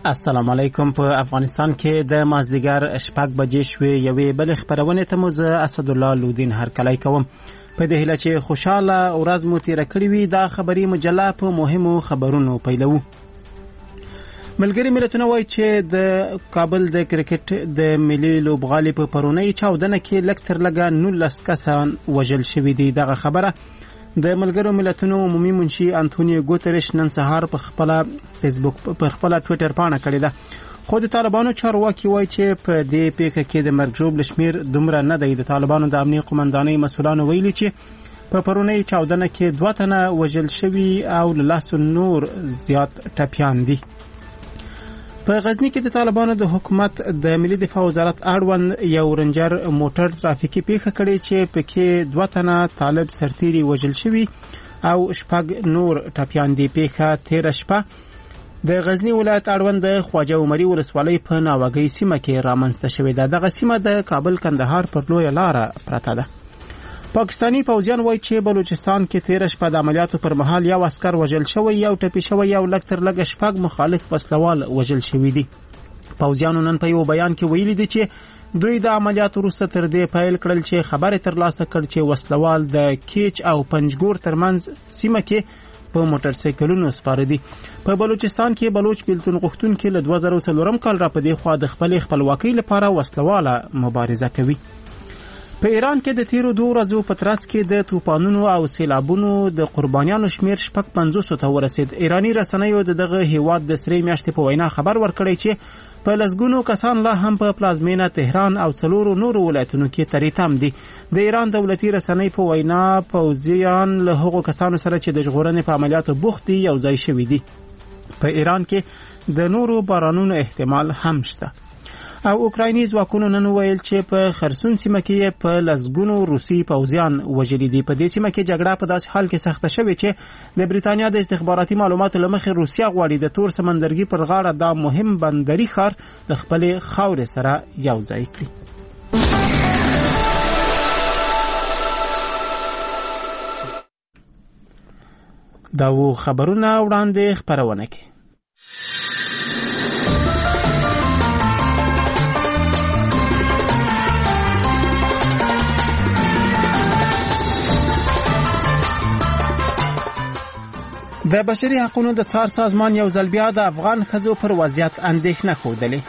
السلام علیکم. په افغانستان کې د مازدیګر 6 بجې شوې یوې بل خبرونه ته مو زه اسد الله لودین هرکلی کوم. په دې هیله چې خوشاله ورځ مو تیر کړی وي دا خبری مجله په مهمو خبرونو پیلو. ملګری ملتونه وایي چې د کابل د کرکټ د ملي لوبغالي په پرونی چاودنه کې لږ تر لږه 19 کسان وژل شوي دي. دغه خبره د ملګرو ملتونو عمومي منشي انټونیو ګوتریش نن سهار په خپل فیسبوک په خپل ټوئیټر باندې کړی ده. خو د طالبانو چارواکي وایي چې په دې پیښه کې د مرګ ژوبل شمیر دومره نه دی. د طالبانو د امنیت قومندانۍ مسؤلانو ویلي چې په پرونی چاودنه کې 2 تنه وژل شوي او لاسو نور زیات ټپیان دي. په غزنی کې د طالبانو د حکومت د ملي دفاع وزارت اړوند یو رنجر موټر ترافیکي پیښه کړې چې پکې 2 تنه طالب سرتیري وژل شوي او 6 نور ټپیان دي. پیښه 13 شپه د غزنی ولایت اړوند د خواجه عمري ولسوالۍ په ناوګۍ سیمه کې رامنځته شوې ده. دغه سیمه د کابل کندهار پر لویه لاره پرته ده. پاکستانی پوځیان وایي چې بلوچستان کې 13 شپه د عملیاتو پر مهال یو عسكر وژل شوی یو ټپي شوی یو لږ تر لږه 6 مخالف وسلوال وژل شوی دي. پوځیانو نن په یو بیان کې ویلي دي چې دوی د عملیاتو وروسته تر دې پیل کړل چې خبره ترلاسه کړ چې وسلوال د کیچ او پنجګور ترمنځ سیمه کې په موټر سایکلونو سپاره دي. په بلوچستان کې بلوچ بیلتون غوښتونکي له 2004 کال را په دې خوا د خپل خپلواکۍ لپاره وسلواله مبارزه کوي. په ایران کې د تیرو 2 ورځو په ترڅ کې د طوفانونو او سیلابونو د قربانیانو شمیر 550 ته ورسید. ایرانی رسنیو دغه هیواد د سری میاشتې په وینا خبر ورکړی چې په لسګونو کسان لا هم په پلازمینه تهران او 4 نورو ولایتونو کې تریتم دي. د ایران دولتي رسنۍ په وینا پوځیان له هغو کسانو سره چې د ژغورنې په عملیاتو بوخت دي یو ځای شوي دي. په ایران کې د نورو بارانونو احتمال هم شته. او اوکرایني ځواکونو نن ویل چې په خرسون سیمه کې په لسګونو روسي پوځیان وژلي دي. په دې سیمه کې جګړه په داسې حال کې سخته شوې چې د بریتانیا د استخباراتي معلوماتو له مخې روسیا غواړي د تور سمندرګي پر غاړه دا مهم بندري ښار له خپلې خاورې سره یو ځای کړي. دا و خبرونه وړاندې خپرونه کې. د بشري حقوقو د څار سازمان یو ځل بیا د افغان ښځو پر وضعیت اندېښنه ښودلې.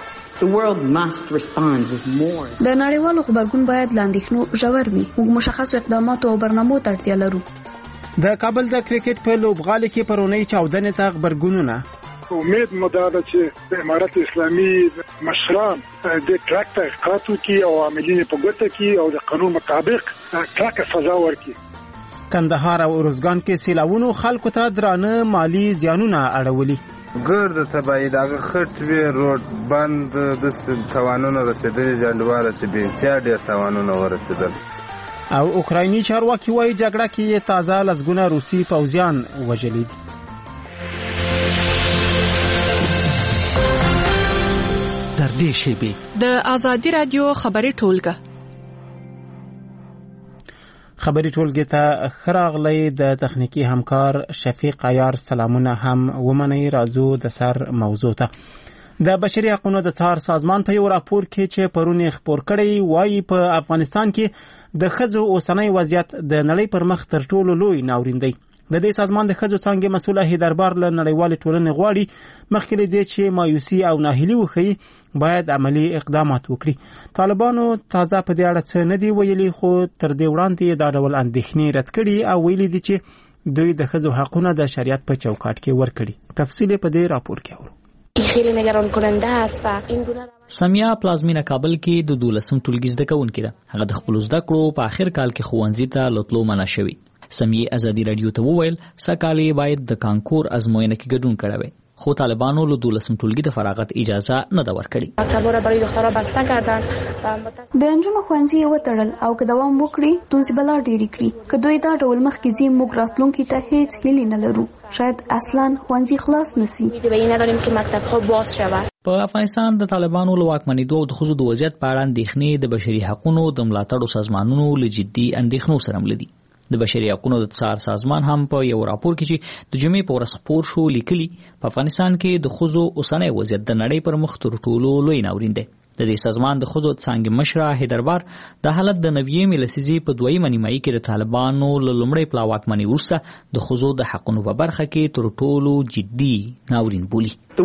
د نړیوالو خبرګون باید لاندېښنو ژور وي. موږ مشخصو اقداماتو او برنامو ته اړتیا لرو. د کابل د کرکټ په لوبغالي کې پرونی چاودنې ته خبرګونونه. امید مو دا ده چې د امارت اسلامي مشران د ټرک تحقیقات وکړي او عاملین په ګوته کې او د قانون مطابق ټرک سزا ورکړي. کندهار او ارزګان کې سیلاوونو خلکو ته درانه مالی زیانونه اړولي. ګرد تبعید هغه خټ وی روډ بند د توانونو رسیدلي جنډواره چې به ډېر توانونه ورسیدل. او اوکرایني چارواکي وایي جګړه کې تازه لسګونه روسي پوځیان وژلي دي. تر دې شیبې د آزادي رادیو خبري ټولګه خبري ټولګه ته خراغلی د تخنیکی همکار شفیق عیار سلامونه هم ومني. راځو د سر موضوع ته. د بشري حقوقو د څار سازمان په یو راپور کې چې پرونی خبر کړی وایي په افغانستان کې د ښځو اوسنۍ وضعیت د نړۍ پر مخ تر ټولو لوی ناورین دی. د دې سازمان د ښځو څانګې مسؤله هیدربار له نړیوالې ټولنې غواړي مخکې له دې چې مایوسي او ناهیلي وښیي باید عملی اقدامات وکړي. طالبانو تازه په دې اړه څه نه دی ویلي خو تر دې وړاندې دا ډول اندېښنې رد کړي او ویلي دي چې دوی د ښځو حقونه د شریعت په چوکاټ کې ورکړي. تفصیل په دې راپور کې اورو. خیلی نگران کننده است و این گونه سمیه پلازمینه کابل کې د 12م ټولګي زده کوونکې ده. هغه د خپل زده کړو په اخر کال کې ښوونځي ته لوتلو منع شوی. سمیه ازادي رادیو ته وویل سکالي باید د کانکور ازموینه کې ګډون کړي خو طالبانو له 12م ټولګي د فراغت اجازه نه ده ورکړي. مکتبونه برای دخترها بسته کردن. د انجونو ښوونځي وتړل او که دوام وکړي تونسي بلا ډېری کړي. که دوی دا ډول مخکې ځي موږ راتلونکي ته هیڅ هیلې نه لرو. شاید اصلا ښوونځي خلاص نسی. به این نداریم که مکتبها باز شود. په افغانستان د طالبانو له واکمنېدو او د ښځو د وضعیت په اړه اندېښنې د بشري حقوقو د ملاتړو سازمانونو له جدي اندېښنو سره مل دي. د بشري حقوقو د څار سازمان هم په یو راپور کې چې د جمعې په ورځ خپور شو لیکلي په افغانستان کې د ښځو اوسنی وضعیت د نړۍ پر مخ تر ټولو لوی ناورین دی. د دې سازمان د ښځو څانګې مشره حیدربار د حالت د 90 لسیزې په دویمه نیمایي کې د طالبانو له لومړۍ پلا واکمنۍ وروسته د ښځو د حقونو په برخه کې تر ټولو جدي ناورین بولي. د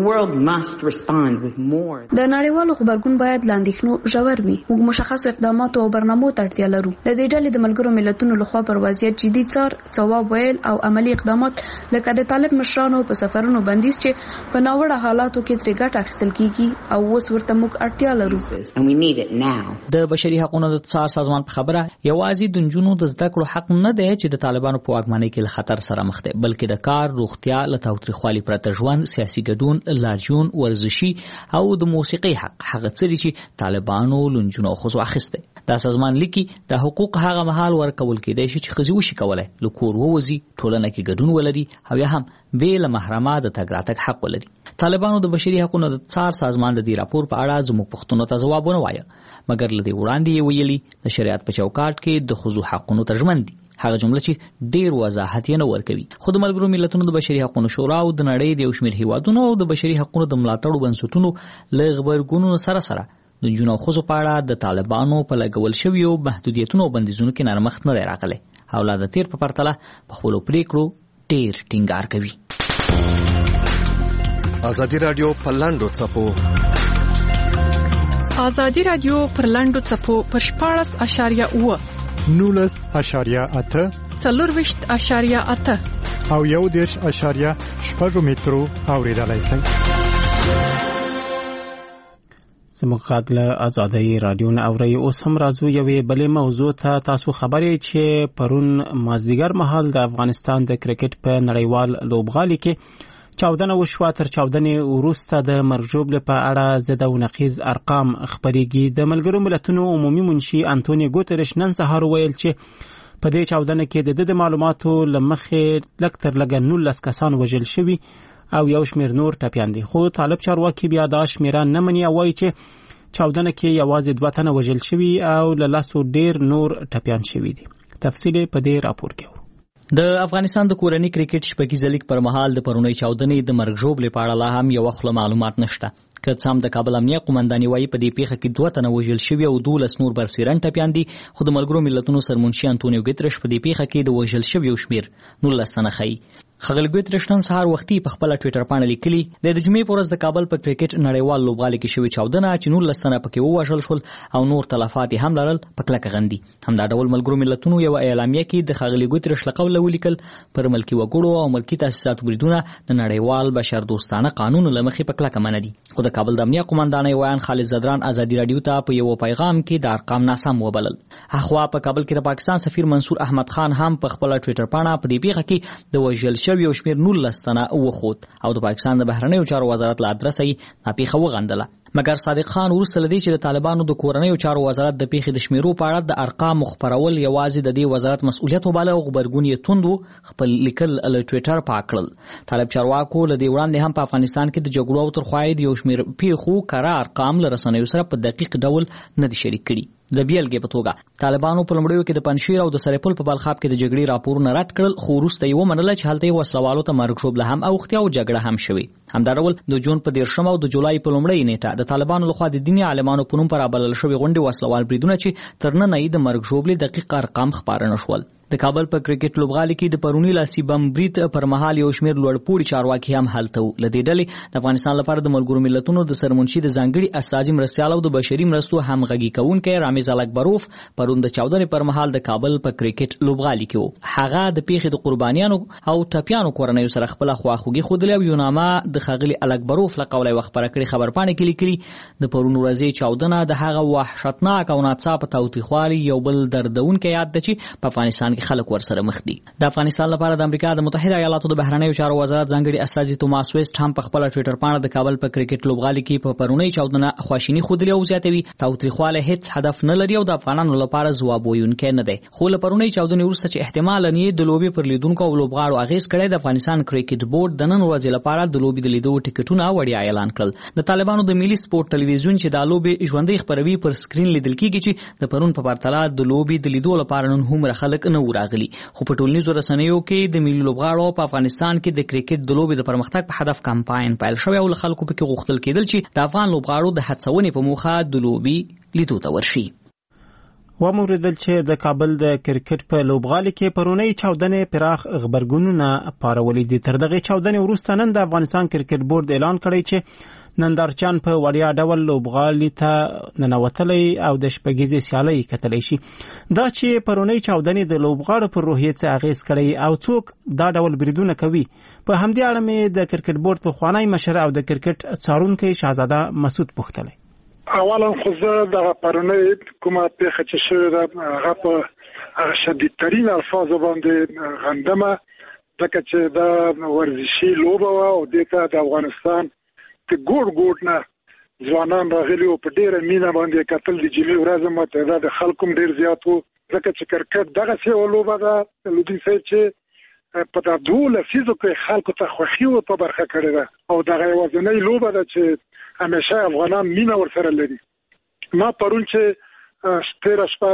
نړیوالو خبرګون باید لاندېښنو ژور وي. موږ مشخصو اقداماتو او برنامو ته اړتیا لرو. د دې ډلې د ملګرو ملتونو لخوا پر وضعیت جدي ځواب ویل او عملی اقدامات لکه د طالب مشرانو په سفرونو بندیز چې په ناوړه حالاتو کې ترې ګټه اخیستل کیږي او اوس ورته موږ اړتیا د بشري حقوقو د څار سازمان په خبره یوازې د نجونو د زده کړو حق نه دی چې د طالبانو په واکمنۍ کې له خطر سره مخ دی، بلکې د کار، روغتیا، له تاوتریخوالي پرته ژوند، سیاسي ګډون، لارجون، ورزشي او د موسیقي حق، هغه څه چې طالبانو له نجونو او ښځو اخیستی. دا سازمان لیکي د حقوق هغه مهال ورکول کېدای شي چې ښځې وشي کولی له کور ووځي، ټولنه کې ګډون ولري او یا هم بې له محرمه د تګ راتګ حق ولري. طالبانو د بشري حقوقو د څار سازمان د دې راپور په اړه زموږ پوښتنو ته ځواب ونه وایه، مګر له دې وړاندې یې ویلي د شریعت په چوکاټ کې د ښځو حقونو ته ژمن دي، هغه جمله چې ډیر وضاحت یې نه ورکوي. خو د ملګرو ملتونو د بشري حقوقو شورا او د نړۍ د یو شمېر هیوادونو او د بشري حقوقو د ملاتړو بنسټونو له غبرګونونو سره د نجونو او ښځو په اړه د طالبانو په لګول شویو محدودیتونو او بندیزونو کې نرمښت نه دی راغلی او لا د تیر په پرتله په خپلو پریکړو ډیر ټینګار کوي. ازادي راډیو په لاندو څپو ازادي راډیو پر لاندو څپو پر 14.8 19.8 24.8 او 1.8 مترو اوریدلای شئ. زموږ غږ له ازادي راډیو نه اورئ. اوس هم راځو یوې بلې موضوع ته. تاسو خبرې چې پرون مازدیګر مهال د افغانستان د کرکټ په نړیوال لوبغالي کې چاودنه وشوه. تر چاودنې وروسته د مرګ ژوبلې په اړه ضد او نقیض ارقام خپرېږي. د ملګرو ملتونو عمومي منشي انټونیو ګوتریش نن سهار ویل چې په دې چاودنه کې د معلوماتو له مخې لږ تر لږه 19 کسان وژل شوي او یو شمېر نور ټپیان دي. خو طالب چارواکي بیا دا شمیره نه مني او وایي چې چاودنه کې یوازې 2 تنه وژل شوي او له 10 ډیر نور ټپیان شوي دي. تفصیل په دې راپور کې. د افغانستان د کورنۍ کرکټ شپږیزه لیګ پر مهال د پرونۍ چاودنې د مرګ ژوبلې په اړه لا هم یو خله معلومات نشته. که څه هم د کابل امنیه قومنداني وایي په دې پیښه کې 2 تنه وژل شوي او 12 نور برسېرن ټپیان دي، خو د ملګرو ملتونو سرمنشي انټونیو ګوتریش په دې پیښه کې د وژل شویو شمېر 19 تنه ښیي. ښاغلی ګوتریش نن سهار وختي په خپله ټویټر پاڼه لیکلي د جمعې په ورځ د کابل په کرکټ نړیوال لوبغالي کې شوې چاودنه چې 19 تنه پکې ووژل شول او نور تلفات یې هم لرل په کلکه غندي. همدا ډول ملګرو ملتونو یو اعلامیه کې د ښاغلي ګوتریش له قوله ولیکل پر ملکي وګړو او ملکي تاسیساتو بریدونه د نړیوال بشردوستانه قانون له مخې په کلکه منع دي. خو د کابل د امنیه قومندانۍ ویان خالد زدران ازادي راډیو ته په یو پیغام کې د ارقام ناسم وبلل. اخوا په کابل کې د پاکستان سفیر منصور احمد خان هم په خپله ټویټر پاڼه په دې پیښه کې د وژل شویو شمېر 19 تنه وخوت او د پاکستان د بهرنیو چارو وزارت له ادرسه یې ناپیښه وغندله. مګر صادق خان وروسته له دې چې د طالبانو د کورنیو چارو وزارت د پیښې د شمیرو په اړه د ارقامو خپرول یوازې د دې وزارت مسؤلیت وباله او غبرګون یې توند و، خپل لیکل له ټویټر پاک کړل. طالب چارواکو له دې وړاندې هم په افغانستان کې د جګړو او ترخوایۍ د یو شمېر پیښو کره ارقام له رسنیو سره په دقیق ډول نه دي شریک کړي. د بیلګې په توګه طالبانو په لومړیو کې د پنجشیر او د سرپل په بلخاب کې د جګړې راپورونه رد کړل، خو وروسته یې ومنله چې هلته یې وسلوالو ته مرګ ژوبله هم اوښتې او جګړه هم شوې. همدا ډول د جون په 13 او د جولای په لومړۍ نیټه د طالبانو لخوا د دیني عالمانو په نوم پر رابلل شوې غونډې وسلوال بریدونه چې تر ننه یې د مرګ ژوبلې دقیق ارقام خپاره نه شول. د کابل په کرکټ لوبغالي کې د پرونی لاسي بم برید پر مهال یو شمېر لوړپوړي چارواکي هم هلته وو. له دې ډلې د افغانستان لپاره د ملګرو ملتونو د سرمنشي د ځانګړي استازي مرستیال او د بشري مرستو همغږي کوونکی رامیز الکبروف پرون د چاودنې پر مهال د کابل په کرکټ لوبغالي کې وو. هغه د پیښې د قربانیانو او ټپیانو کورنیو سره خپله خواخوږي ښودلې او یو نامه د ښاغلي الکبروف له قوله یې خپره کړې خبرپاڼې کې لیکلي د پرون ورځې چاودنه د هغه وحشتناک او ناڅاپه تاوتریخوالي یو بل دردونکی یاد ده چې په افغانستان کې خلک ورسره مخ دي. د افغانستان لپاره د امریکا د متحده ایالاتو د بهرنیو چارو وزارت ځانګړي استازي توماس ویسټ هم په خپله ټویټر پاڼه د کابل په کرکټ لوبغالي کې په پرونۍ چاودنه خواشیني ښودلې او زیاتوي تاوتریخوالی هیڅ هدف نه لري او د افغانانو لپاره ځواب ویونکی نه دی. خو له پرونۍ چاودنې وروسته چې احتمالاً یې د لوبې پر لیدونکو او لوبغاړو اغېز کړی، د افغانستان کرکټ بورډ د نن ورځې لپاره د لوبې د لیدو ټکټونه وړیا اعلان کړل. د طالبانو د ملي سپورټ ټلویزیون چې دا لوبې ژوندۍ خپروي پر سکرین لیدل کېږي چې د پرون په پرتله د لوبې د لیدو لپاره نن هومره خلک نه نه راغلي. خو په ټولنیزو رسنیو کې د ملي لوبغاړو په افغانستان کې د کرکټ د لوبې د پرمختګ په هدف کمپاین پیل شوی او خلکو پکې غوښتل کېدل چې د افغان لوبغاړو د هڅونې په موخه د لوبې لیدو ته ورشي. وموریدل چې د کابل د کرکټ په لوبغالي کې پرونی چاودنې پراخ خبرګونونه پارولې دي. تر دغه چاودنې وروسته نن د افغانستان کرکټ بورډ اعلان کړی چې نندارچیان په وړیا ډول لوبغالي ته ننوتلی او د شپږیزې سیالۍ کتلی شي. دا چې پرونی چاودنې د لوبغاړو پر روحیې څه اغیز کړی او څوک دا ډول بریدونه کوي، په همدې اړه مې د کرکټ بورډ پخوانی مشر او د کرکټ څارونکی شهزاده مسعود پوښتلی. اولا خو زه د پرونی کومه پیښه چې شوې ده هغه په شدیدترین الفاظو باندې غندمه، ځکه چې دا ورزشي لوبه وه او دې ته د افغانستان د ګوټ نه ځوانان راغلي وو، په ډېره مینه باندې کتل. د جمعې ورځ مو تعداد خلک هم ډېر زیات وو، ځکه چې کرکټ دغسې یوه لوبه ده لودین صاحب چې په دا 12 لسیزو کې خلکو ته خوښي ورته برخه کړې ده او دغه یوازینۍ لوبه ده چې همیشه افغانان مینه ورسره لري. ما پرون چې تېره شپه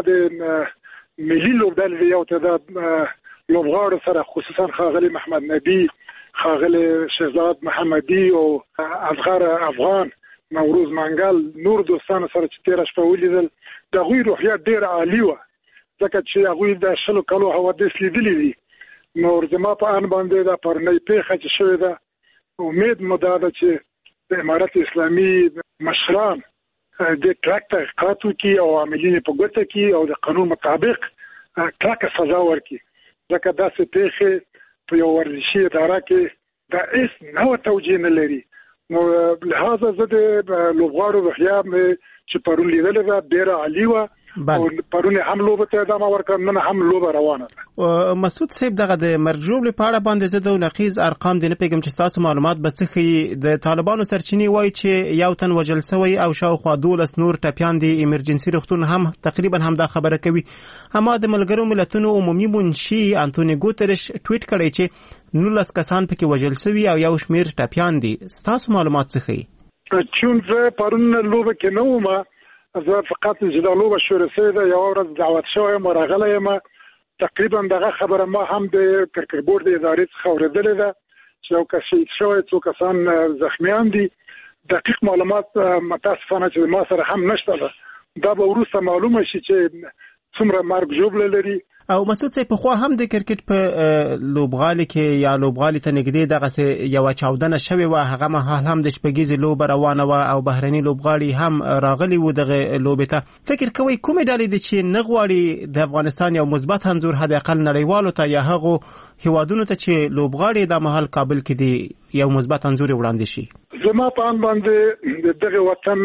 د ملي لوبډلې یو تعداد لوبغاړو سره خصوصا ښاغلي محمد نبي، ښاغلي شهزاد محمدي او اصغر افغان، نوروز منګل، نور دوستانو سره چې تېره شپه ولیدل، د هغوی روحیه ډېره عالي وه، ځکه چې هغوی د 20 کالو حوادث لیدلي دي. نو زما په ان باندې دا پرونی پیښه چې شوې ده، امید مو دا ده چې د امارت اسلامي مشران د کلک تحقیقات وکړي او عاملین په ګوته کړي او د قانون مطابق کلکه سزا ورکړي، ځکه داسې پیښې په یو ورزشي اداره کې دا هیڅ نوع توجیه نه لري. نو لهذا زه د لوبغاړو روحیه چې پرون لیدلې ده ډېره عالي وه او پرون هم لوبه ته ادامه ورکړه، نن هم لوبه روانه ده. مسعود صاحب، دغه د مرجوب لپاره باندې زه د نقیض ارقام د نه پیګم چې تاسو معلومات به څه ښیي. د طالبانو سرچینې وایي چې یو تن وژل شوی او شاوخوا 12 نور ټپیان د ایمرجنسي روغتون هم تقریبا هم دا خبره کوي. اما د ملګرو ملتونو عمومي منشي انټونی ګوتریش ټویټ کړی چې 19 کسان پکې وژل شوي او یو شمیر ټپیان دي. تاسو معلومات څه ښیي؟ چون زه پرون لوبه کې نه وم، زه فقط چې دا لوبه شروع شوې ده یوه ورځ دعوت شوی یم، راغلی یم. تقریبا دغه خبره ما هم د کرکټ بورډ د ادارې څخه اورېدلې ده چې یو کس شهید شوی، څو کسان زخمیان دي. دقیق معلومات متاسفانه چې ما سره هم نشته ده، دا به وروسته معلومه شي چې څومره مرګ ژوبله لري. او مسعود صاحب، پخوا هم د کرکټ په لوبغالي کې یا لوبغالي ته نږدې دغسې یوه چاودنه شوې وه، هغه مهال هم د شپږیزې لوبه روانه وه او بهرني لوبغاړي هم راغلي وو دغه لوبې ته. فکر کوئ کومې ډلې دي چې نه غواړي د افغانستان یو مثبت انځور حداقل نړیوالو ته یا هغو هیوادونو ته چې لوبغاړي د مهال کابل کې دي یو مثبت انځور وړاندې شي؟ زما په ان باندې د دغه وطن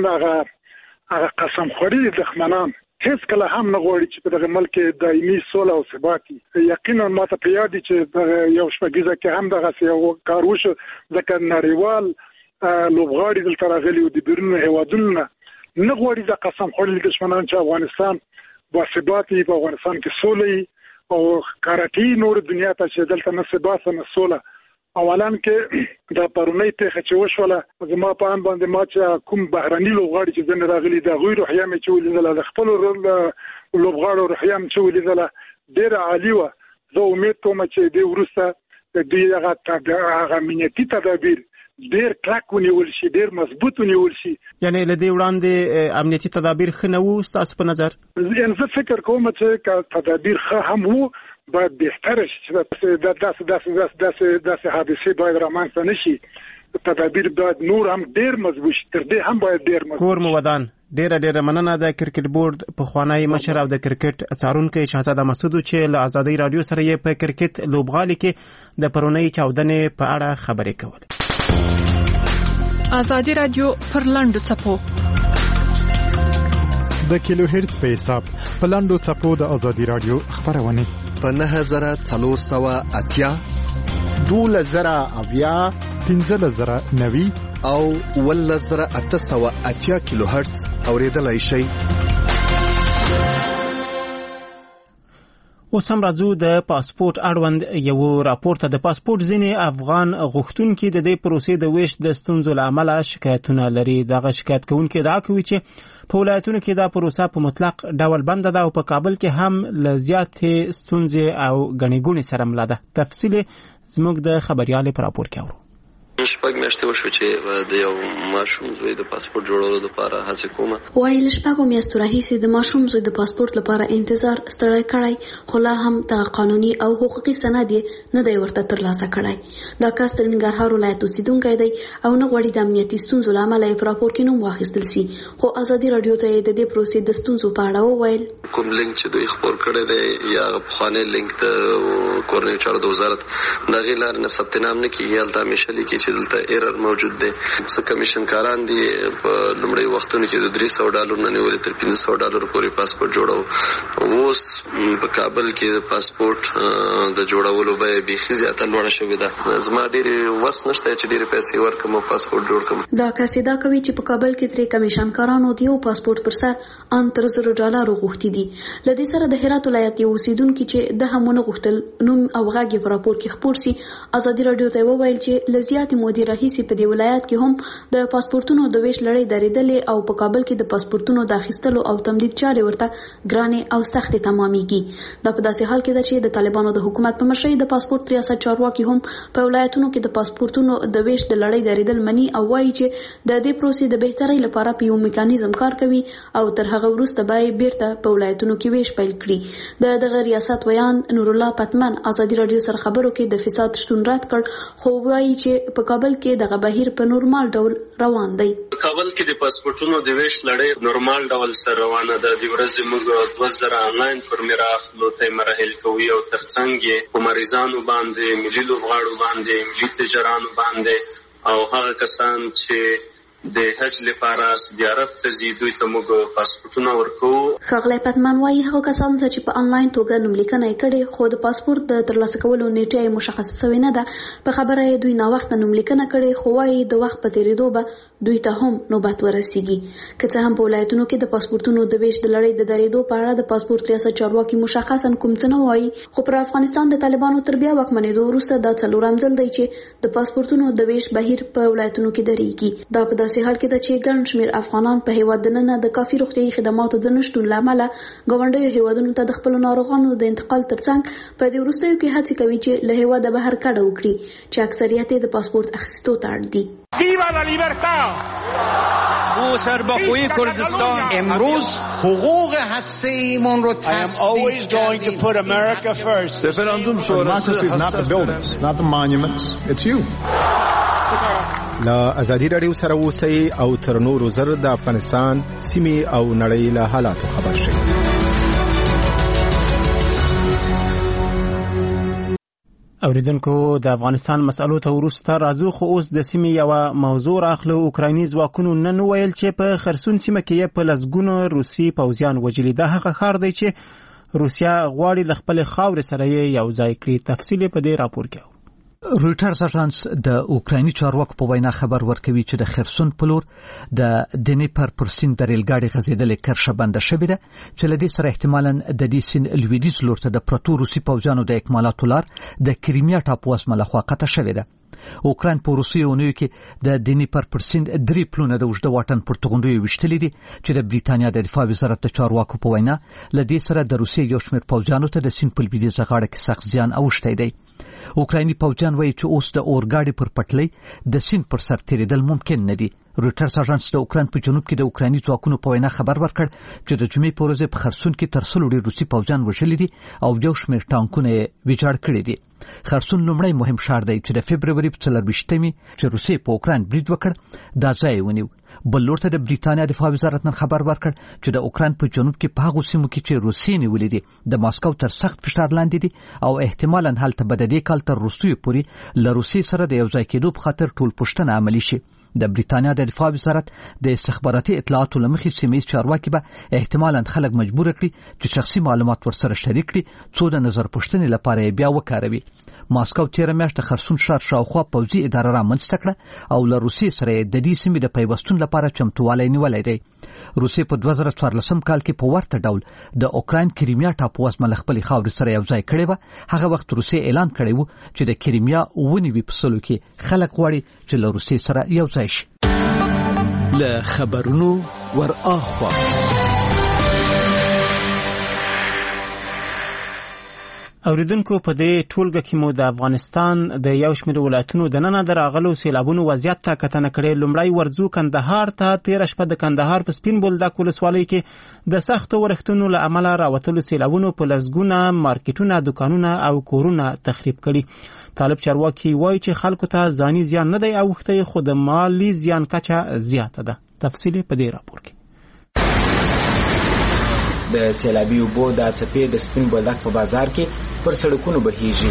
هغه قسم خوري دښمنان هیڅ کله هم نه غواړي چې په دغه ملک دایمي سوله او ثبات وي. یقینا ماته په یاد دي چې یو شپږیزه کې هم دغسې یو کار وشو، ځکه نړیوال لوبغاړي دلته راغلي وو د بیرونو هیوادونو نه غواړي دا قسم خوړلي دښمنان چې افغانستان باثبات وي، په افغانستان کې سوله وي او کارټي نور دنیا ته چې دلته نه ثبات نه سوله. اولا کې دا پرونی پیښه چې وشوله، زما په ان باندې ما چې کوم بهرني لوبغاړي چې ځنې راغلي د هغوی روحیه مې چې ولیدله، د خپلو لوبغاړو روحیه مې چې ولیدله ډېره عالي وه. زه امید کوم چې دې وروسته د دوی هغه امنیتي تدابیر ډېر کلک ونیول شي، ډېر مضبوط ونیول شي. یعنې له دې وړاندې امنیتي تدابیر ښه نه وو ستاسو په نظر؟ زه فکر کوم چې تدابیر ښه هم وو، باید بهتره شي چې داسې حادثې باید رامنځته نه شي. تدابیر باید نور هم ډېر مضبوط شي، تر دې هم باید ډېر مضبوط شي. کور مو ودان. ډېره مننه د کرکټ بورډ پخوانی مشر او د کرکټ څارونکی شهزاده مسعود چې له ازادۍ راډیو سره یې په کرکټ لوبغالي کې د پرونی چاودنې په اړه خبرې کولې. ازادي راډیو پر لاندو څپو د کیلو هرتز په حساب په لاندو څپو د ازادي راډیو خبرونه په 9480 12090 15090 او 11880 کیلو هرتز اوریدلای شئ. اوس هم راځو د پاسپورت اړوند یو راپور ته. د پاسپورت ځینې افغان غوښتونکي د دې پروسې د ویش د ستونزو له امله شکایتونه لري. دغه شکایت کوونکي ادعا کوي چې په ولایتونو کې دا پروسه په مطلق ډول بنده ده او په کابل کې هم له زیاتې ستونزې او ګڼې ګوڼې سره مله ده. تفصیل زموږ د خبريال په راپور کې اورو. شپږ میاشتې وشو چې د یو ماشوم زوی د پاسپورت جوړولو لپاره هڅه کومه. وايي له شپږو میاشتو راهیسې د ماشوم زوی د پاسپورت لپاره انتظار ستړی کړی، خو لا هم د قانوني او حقوقي سند نه دی ورته ترلاسه کړی. دا کس د ننګرهار ولایت اوسیدونکی دی او نه غواړي د امنیتي ستونزو له امله په راپور کې نوم واخیستل شي. خو ازادي رادیو ته د دې پروسې د ستونزو په اړه وویل. کوم لینک چې دوی خپور کړی دی یا پخوانی لینک د کورنۍ چارو د وزارت دغه لار نه ثبت نام نه کیږي، هلته همیشه لیکي چې دلته ایرر موجود دی. څه کمیشن کاران دي په لومړی وختونو کې د $300 نه نیولې تر $500 پورې پاسپورت جوړاو. اوس په کابل کې د پاسپورت د جوړولو به بیخي زیاته لوړه شوې ده. زما ډېرې وس نشته چې ډېرې پیسې ورکړم او پاسپورت جوړ کړم. دا کس دا کوي چې په کابل کې ترې کمیشن کارانو د یو پاسپورت پر سر $300 غوښتي دي. له دې سره د هرات ولایت یو اوسیدونکي چې د همونه غوښتل نوم او غږ په راپور کې خپور سي، ازادي رادیو ته وویل چې لزیات مودي رئیس په دې ولایت کې هم د پاسپورتونو د ویش لړۍ درېدلې او په کابل کې د پاسپورتونو د اخیستلو او تمدید چارې ورته ګرانې او سختې تمامېږي. دا په داسې حال کې ده چې د طالبانو د حکومت په مشرۍ د پاسپورت ریاست چارواکي هم په ولایتونو کې د پاسپورتونو د ویش د لړۍ درېدل مني او وایي چې د دې پروسې د بهترۍ لپاره په یو میکانیزم کار کوي او تر هغه وروسته به بیرته په ولایتونو کې ویش پیل کړي. دغه ریاست ویان نور الله پتمن ازادي رادیو سره خبرو کې د فساد شتون رد کړ، خو وایي چې په کابل کې دغه بهیر په نورمال ډول روان دی. کابل کې د پاسپورتونو د ویش لړۍ نورمال ډول سره روانه ده. د ورځې موږ 2000 انلاین فرمیره اخلو ته مراحل کوي او ترڅنګ یې په مریضانو باندې، ملي لوبغاړو باندې، ملي تجارانو باندې او هغه کسان چې د حج لپاره زیارت ته ځي دوی ته موږ پاسپورتونه ورکو. ښاغلی پتمن وایي هغه کسان ته چې په انلاین توګه نوملیکنه یې کړې خو د پاسپورت د ترلاسه کولو نیټه یې مشخصه شوې نه ده، په خبره یې دوی ناوخته نوملیکنه کړې، خو وایي د وخت په تېرېدو به دوی ته هم نوبت ورسیږي. که څه هم په ولایتونو کې د پاسپورتونو د ویش د لړۍ د درېدو په اړه د پاسپورت ریاست چارواکي مشخصا کوم څه نه وایي، خو پر افغانستان د طالبانو تر بیا واکمنېدو وروسته دا څلورم ځل دی چې د پاسپورتونو د ویش بهیر په ولایتونو کې درېږي. دا په داسې حال کې ده چې ګڼ شمېر افغانان په هیواد دننه د کافي روغتیايي خدماتو د نشتون له امله ګاونډیو هیوادونو ته د خپلو ناروغانو د انتقال ترڅنګ په دې وروستیو کې هڅې کوي چې له هیواده بهر کډه وکړي، چې اکثریت یې د پاسپورت اخیستو ته اړ دي. ویوا لا لیبرتا او سربخوی کردستان امروز حقوق هسته‌ایمان رو always going to put America first. Referendum sonrası is not the buildings, it's not the monuments, it's you. لا ازادي رادیو سره اوسئ او تر نورو زر د افغانستان سیمې او نړۍ له حالاتو خبر شئ. اوریدونکو د افغانستان مسألو ته وروسته راځو، خو اوس د سیمې یو موضوع راخلو. اوکرایني ځواکونو نن ویل چې په خرسون سیمه کې په لسګونو روسي پوځیان وژلي. دا هغه ښار دی چې روسیا غواړي له خپل خاورې سره یې یو ځای کړي. تفصیل په دې راپور کې. رویټرز اژانس د اوکرایني چارواکو په وینا خبر ورکوي چې د خرسون په لور د دنیپر پر سیند د ریلګاډي غځېدلې کرښه بنده شوې ده، چې له دې سره احتمالاً د دې سیند لویدیځ لور ته د پروتو روسي پوځیانو د اکمالاتو لار د کریمیا ټاپو اسمه لخوا قطع شوې ده. اوکراین په روسیې اونیو کې د دنیپر پر سیند 3 پلونه د اوږده واټن پر توغندیو وشتلې دي، چې د بریتانیا د دفاع وزارت د چارواکو په وینا له دې سره د روسیې یو شمېر پوځیانو ته د سیند په لویدیځه غاړه کې سخت زیان اوښتی دی. اوکرایني پوځیان وایي چې اوس د اورګاډي پر پټلۍ د سیند پر سر تېرېدل ممکن نه دي. رویټرز اژانس د اوکراین په جنوب کې د اوکرایني ځواکونو په وینا خبر ورکړ چې د جمعې په ورځ په خرسون کې تر 100 ډېر روسي پوځیان وژلي دي او یو شمېر ټانکونه یې ویجاړ کړي دي. خرسون لومړی مهم ښار دی چې د فبروري په 24مې چې روسیې په اوکراین برید وکړ دا ځای ونیو. بل لور ته د بریتانیا دفاع وزارت نن خبر ورکړ چې د اوکراین په جنوب کې په هغو سیمو کې چې روسیې نیولې دي د ماسکو تر سخت فشار لاندې دي او احتمالاً هلته به د دې کال تر وروستیو پورې له روسیې سره د یو ځای کېدو په خاطر ټول پوښتنه عملي شي. د بریتانیا د دفاع وزارت د استخباراتي اطلاعاتو له مخې سیمه‌ییز چارواکي به احتمالاً خلک مجبور کړي چې شخصي معلومات ورسره شریک کړي څو د نظر پوښتنې لپاره یې بیا وکاروي. ماسکو تیره میاشت د خرسون ښار شاوخوا پوځي اداره رامنځته کړه او له روسیې سره د دې سیمې د پیوستون لپاره چمتووالی نیولی دی. روسیې په 2014 کال کې په ورته ډول د اوکراین کریمیا ټاپو اسمه خپل خاورې سره یو ځای کړی و. هغه وخت روسیې اعلان کړی و چې د کریمیا ونیوي په سلو کې خلک غواړي چې له روسیې سره یو ځای شي. له خبرونو ور اخوا اوریدونکو په دې ټولګه کې مو د افغانستان د یو شمېر ولایتونو د ننه د راغلو سیلابونو وضعیت ته کتنه کړې. لومړی ورځو کندهار ته. تېره شپه د کندهار په سپین بولدک ولسوالۍ کې د سختو ورښتونو له امله راوتلو سیلابونو په لسګونه مارکیټونه، دکانونه او کورونه تخریب کړي. طالب چارواکي وایي چې خلکو ته ځاني زیان نه دی اوښتی، خو د مالي زیان کچه زیاته ده. تفصیل په دې راپور کې. د سیلابي اوبو د څپې د سپین بولدک په بازار کې پر سړکونو بهیږي.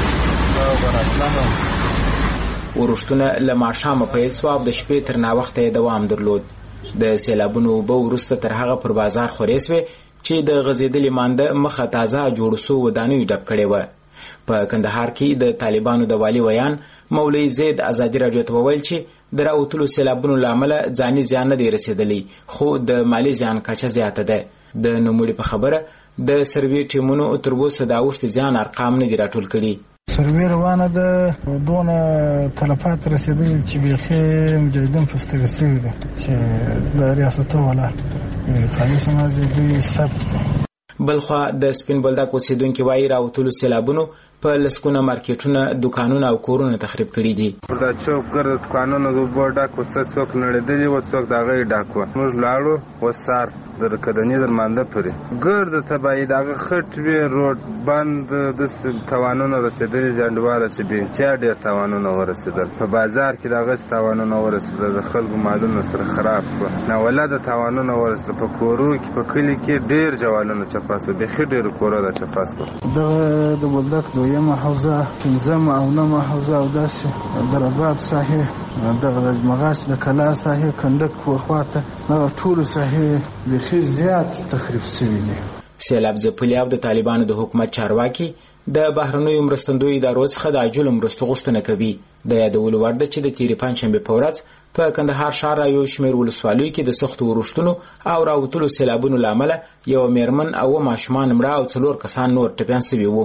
ورښتونه له ماښامه پیل شو او د شپې تر ناوخته یې دوام درلود. د سیلابونو اوبه وروسته تر هغه پر بازار خورې سوې چې د غځېدلې مانده مخه تازه جوړ سو ودانیو ډک کړې وه. په کندهار کې د طالبانو د والي ویان مولوي زید ازادي راډیو ته وویل چې د راوتلو سیلابونو له امله ځاني زیان نه دی رسېدلی، خو د مالي زیان کچه زیاته ده. د نوموړي په خبره د سروې ټیمونو تر اوسه د اوښتې زیان ارقام نه دي راټول کړي. سروې روانه ده، دونه تلفات رسېدلي چې بیخي مجاهدین په سترګې سوي دي چې د ریاستو ولاړ خالي سمازي دوی ثبت. بلخوا د سپین بولدک اوسېدونکي وایي راوتلو سیلابونو په لسګونه مارکیټونه، دکانونه او کورونه تخریب کړي دي. دا چوک ګرد دکانونه د اوبو ډک و، څوک نړېدلي و، څوک د هغه یې ډک و. موږ لاړو وسار در کدنې در مانده پورې ګرد تباهي د هغه خټ وې، روډ بند، داسې تاوانونه رسېدلي جنډواره چې بېچا ډېر تاوانونه ورسېدل. په بازار کې د هغسې تاوانونه ورسېدل، د خلکو مالونه سره خراب کړه، ناولاده تاوانونه ورسېدل. په کورو کې په کلي کې ډېر جوالونه چپه سول، بیخي ډېرو کورونه چپه سول. دغه د بولدک دویمه حوزه، پنځمه او نهمه حوزه او داسې دراباد ساحې، دغه د مغاش د کلا ساحې، کنډک خواته، دغه ټولو ساحې بیخي زیات تخریب شوي دي. سیلاب ځپلي او د طالبانو د حکومت چارواکي د بهرنیو مرستندویو ادارو څخه د عاجلو مرستو غوښتنه کوي. د یادولو وړ ده چې د تېرې پنجشنبې په ورځ په کندهار ښار یو شمېر ولسوالیو کې د سختو ورښتونو او راوتلو سیلابونو له امله یوه مېرمن او ماشومان مړه او 4 کسان نور ټپیان سوي وو.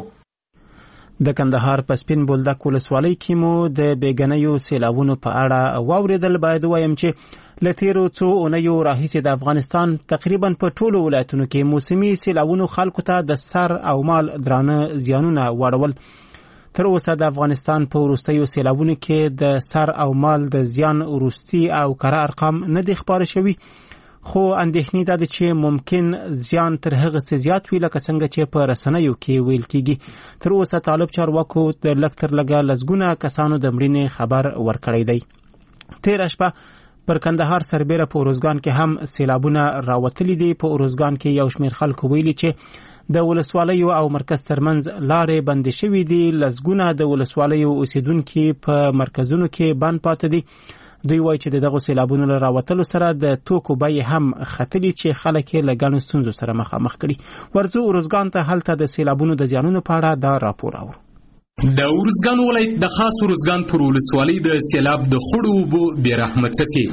د کندهار په سپین بولدک ولسوالۍ کې مو د بېګنیو سیلابونو په اړه واورېدل. باید وایم چې له تېرو څو اونیو راهیسې د افغانستان تقریبا په ټولو ولایتونو کې موسمي سیلابونو خلکو ته د سر او مال درانه زیانونه واړول. تر اوسه د افغانستان په وروستیو سیلابونو کې د سر او مال د زیان وروستي او کره ارقام نه دي خپاره شوي، خو اندېښنې دا ده چې ممکن زیان تر هغه څه زیات وي لکه څنګه چې په رسنیو کې ویل کېږي. تر اوسه طالب چارواکو د لږ تر لږه لسګونه کسانو د مړینې خبر ورکړی دی. تېره شپه پر کندهار سربیره په اروزګان کې هم سیلابونه راوتلي دي. په اروزګان کې یو شمېر خلکو ویلي چې د ولسوالیو او مرکز ترمنځ لارې بندې شوي دي. لسګونه د ولسوالیو اوسیدونکي په مرکزونو کې بند پاتې دي. دوی وایي چې دغه سیلابونو له راوتلو سره د توکو بیې هم ختلي چې خلک یې له ګڼو ستونزو سره مخامخ کړي. ورځو اروزګان ته، هلته د سیلابونو د زیانونو په اړه دا راپور اورو. د اروزګان ولایت د خاص اروزګان پر ولسوالۍ د سیلاب د خړو اوبو بې رحمه څپې.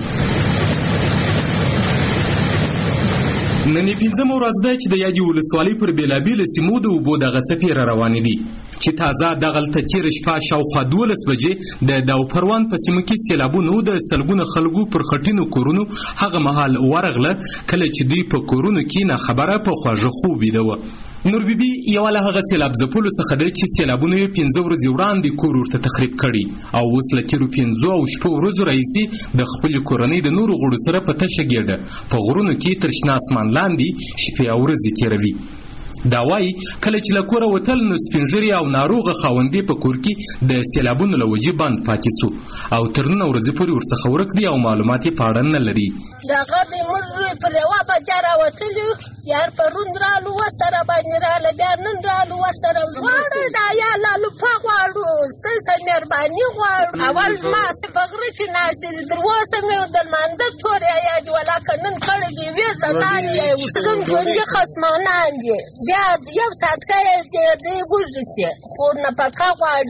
نن یې 5مه ورځ ده چې د یادې ولسوالۍ پر بېلابېلو سیمو د اوبو دغه څپې را روانې دي چې تازه دغلته تېره شپه شاوخوا 12 بجې د داوپروان په سیمه کې سیلابونو د سلګونو خلکو پر خټینو کورونو هغه مهال ورغله کله چې دوی په کورونو کې ناخبره په خواږه خوب ویده وه. نور بیبي یوه له هغه سیلاب ځپلو څخه ده چې سیلابونو یې 15 ورځې وړاندې کور ورته تخریب کړي او اوس له تېرو 5 او شپږ ورځو راهیسې د خپلې کورنۍ د نورو غړو سره په تشه ګېډه په غرونو کې تر شنه اسمان لاندې شپې او ورځې تېروي. دا وایي کله چې له کوره وتل نو سپینږیري او ناروغه خاوندې په کور کې د سیلابونو له وجې بند پاتې سو او تر نن ورځې پورې ورڅخه ورک دي او معلومات یې په اړه نه لري. دغه د موږ پر یوه بجه راوتلي یار پرون رالو ورسره باندې راله بیا نن رالو ورسره غواړو دا یا لالوپه غواړو ستاسو مهرباني غواړو. اول زما په غره کې ناستې دي تر اوسه مې د لمانځه تورې یادې ولاکه نن کړې دي وې زدان یې اوسلم ژوندي خصمانان دي بیا یو ساعت کې دې ګوزدي خو نه پکا غواړي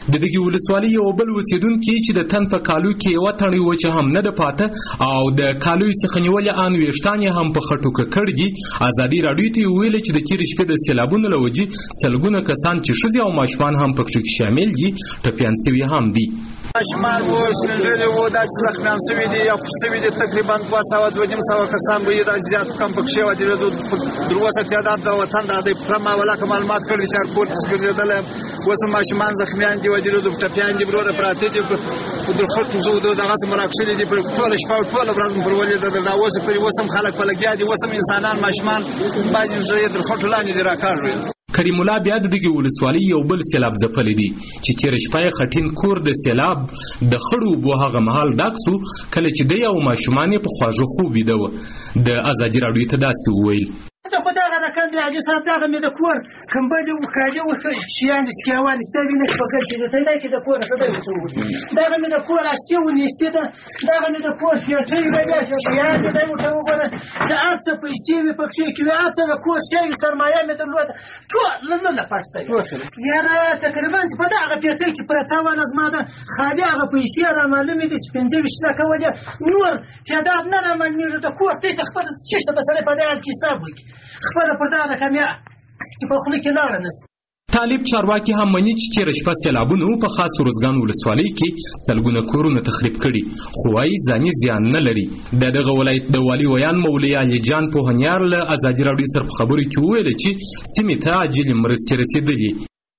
د دغه ولسوالۍ یو بل اوسیدونکي چې د تن په کالو کې یو تڼۍ وچه هم نه ده پاته او د کالو څخه نیولې ان ویشتان هم په خټو کړ دي ازادي راډیو ته ویل چې د تیر شپې د سیلابونو لوجي سلګونه کسان چې ښځې او ماشومان هم پکې شامل دي ټپيان شوي هم دي. ماشومان وو سپینږیري وو داسې زخمیان شوي دي یا پوښ شوي دي تقریبا 200 کسان به یې داسې زیات کم پکې شوي دي. در اوسه تعداد د وطن د پرما ولاکه معلومات کړي چې هر کور کې ګرځېدل اوس ماشومان زخمیان دي ودي د ټپيان دي برو د پراته دي د خټو زو دغه مراکشلي دي په ټول شپه او ټول ورځ پر ولې د اوسه په اوسم خلک په لګیا دي اوسم انسانان ماشومان باندې زوی د خټو لاندې دي راکاږي. کریم الله بیا د دغه ولسوالۍ یو بل سیلاب ځپلې دي چې تیر شپه خټین کور د سیلاب د خړو بو هغه محل ډاکسو کله چې د یو ماشومان په خواجه خوب دی د ازادي راډیو ته داسې وویل د خدای غره کاندي اجي سات هغه مې د کور کمبل او کاجو شیان سکیوان استوینه فکر چې ته نه کې د کور څه دی دا مې د کور اسکیو نيسته دا مې د کور فیټې بیا چې یاد دی او ته وګوره چې اته پیسې مې پکې کې اته د کور شی سرمایه مې درلود ټول نه پاتې یاره تقریبا په دا هغه پیټې کې پرته و لازمه ده خالي هغه پیسې را معلومه دي چې 15 لکه وځي نور تعداد نه معلومه د کور ته خپل چې څه بسره په دې کې حساب وکړي خپل پردا رقمیا چې په خله کې لاړ نه. طالب چارواکي هم مني چې تیر شپه سیلابونو په خاص روزګان ولسوالۍ کې سلګونه کورونه تخریب کړي خو وايي ځاني زیان نه لري. دغه ولایت د والي ویان مولوي علي جان پوهنیار له ازادي راډیو سره په خبرو کې وویل چې سیمې ته عاجل مرستې رسیدلې.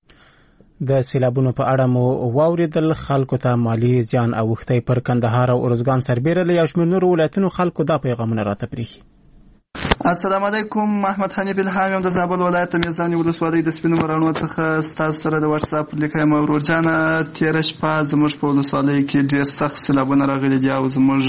د سیلابونو په اړه مو واوریدل خلکو ته مالی زیان اوښتي پر کندهار او روزګان سربېره له یو شمېر نورو ولایتونو خلکو دا پیغامونه راته پرېښي. السلام علیکم. محمد حنیف الهام د زابل ولایت میزانی ولسوالۍ د سپینو مرانو څخه ستاسو سره د واتس اپ لیکم ورورجان تیر شپه زموږ په ولسوالۍ کې ډیر سخت سیلابونه راغلي دي او زموږ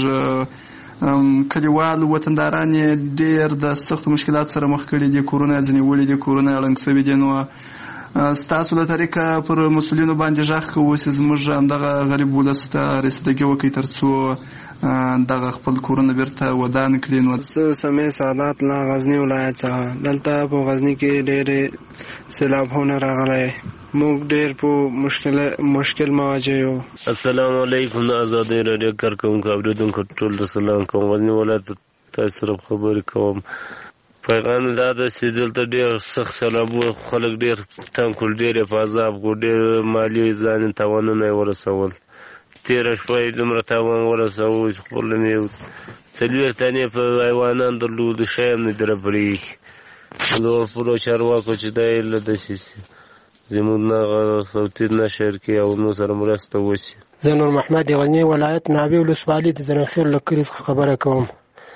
کلیوال وطنداران ډیر د سخت مشکلات سره مخ کړي دي. کورونه ځنې وړي دي کورونه اړنګ شوي دي. نو ستاسو له طریقه پر مسؤلینو باندې ژغ کوو چې زموږ همدغه غریب ولس ته رسیدګي وکړي ترڅو دغه خپل کورونه بیرته ودان کړي. نو سمې سعادت لا غزنی ولایت څخه دلته په غزنی کې ډېرې سیلابونه راغلي موږ ډېر په مشکل مواجه یو. السلام علیکم آزادی رادیو کارکونکو اوریدونکو ټول سلام کوم. غزنی ولایت تاسو سره خبرې کوم. پیغام دا ده چې دلته ډېر سخت سیلابو خلک ډېر تنګ کړل ډېر په عذاب کو ډېر مالی ځان تاوانونه ورسول. تیر شپه دومره تاوان ورسول خپل مې څلور تنې په حیوانان درلود شایم نه درپړي نور پورو چارواکو چې دا له دسي زموږ نه صوتي نشر کې او نو سره مرسته وشي. زه نور محمد غنی ولایت ناوی ولسوالۍ د زنخیر لکري خبره کوم.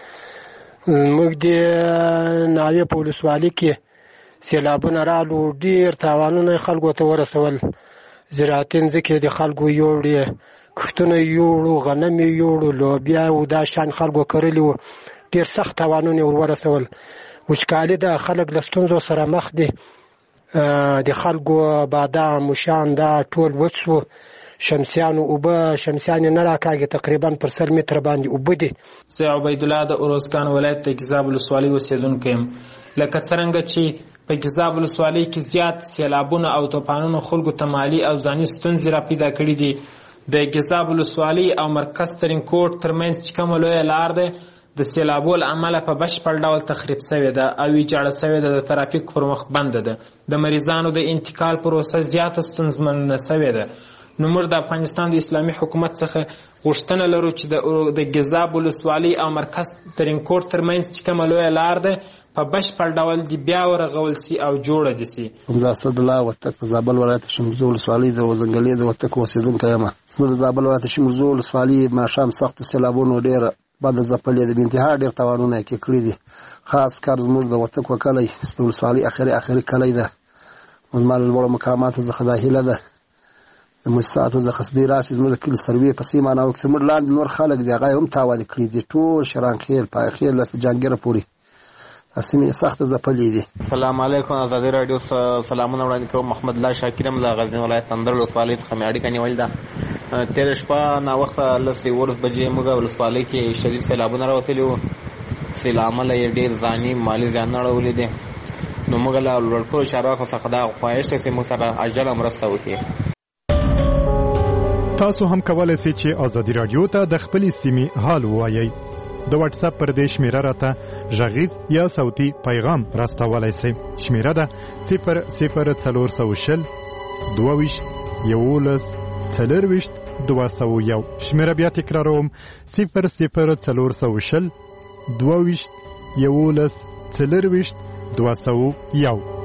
موږ د ناوی په ولسوالۍ کې سیلابونه رالو ډیر تاوانونه خلکو ته ورسول. زراعتین ځکه د خلکو یوړي کښتونه یوړو غنم یوړو لوبیا او دا شان خلکو کړلی وو ډیر سخت تاوانونه ورسول. وچکالي د خلک له ستونزو سره مخ دي. د خلکو بادام مشان دا ټول وڅو شمسیانو اوبه شمسیان نه راکاږي تقریبا پر 100 متر باندې اوبه دي. سي عبید الله د اورسکان ولایت د ګزاب ولسوالۍ اوسیدونکی یم. لکه څرنګه چې په ګزاب ولسوالۍ کې زیات سیلابونه او طوفانونو خلکو ته مالی او ځاني ستونزې را پیدا کړي دي. د ګزاب ولسوالۍ او مرکز ترینکوټ ترمنځ چې کومه لویه لار ده د سیلابو له امله په بشپړ ډول تخریب شوې ده او ویجاړه شوې ده. د ترافیک پر مخ بنده ده. د مریضانو د انتقال پروسه زیاته ستونزمنه شوې ده. نو موږ د افغانستان د اسلامي حکومت څخه غوښتنه لرو چې د ګزاب ولسوالۍ او مرکز ترینکوټ ترمنځ چې کومه لویه لار ده په بشپړ ډول د بیا ورغول سي او جوړه دي سي. زه اسد الله وتک زابل ولایت شمرزو ولسوالۍ د وزنګلې د وتک اوسیدونکی یم. زموږ زابل ولایت شمرزو ولسوالۍ ماښام سخت سیلابونو ډېر بعد ځپلې د انتها ډېر تاوانونه کې کړي دي. خاص کار زموږ د وتک وکړی د ولسوالۍ اخري کلی ده. مال لوړ مقاماتو څخه داخله ده. د مساعتو څخه دې راسي زموږ کلی سروي په سیمه نه وخت موږ لاندې نور خلک دی هغه هم تاوان کړي دي. ټول شرانخیل پایخیل له جنګره پوری اسمه سخت ځپلې دي. السلام علیکم آزادی رادیو سلامونه وړاندې کوم. محمد الله شاکرم له غزنی ولایت اندر ولسوالۍ څخه مې اړیکه نیولې ده. تیر شپه نا وخت لسې ورځ بجې موږ ولسوالۍ کې شدید سیلابونه راوتلي وو. سیلامه یې ډېر ځاني مالی زیان اړولې دي. نو موږ له لوړپوړو چارواکو څخه دا خواهش دی چې موږ سره عاجله مرسته وکړي. تاسو هم کولای شئ چې ازادي رادیو ته د خپلې سیمې حال ووایئ. د واتس اپ پر دې شمیره راته غږیز یا صوتي پیغام راستولای شئ. شمیره ده 00420 22 11 40 201. شمیره بیا تکراروم 00420 22 11 40 201.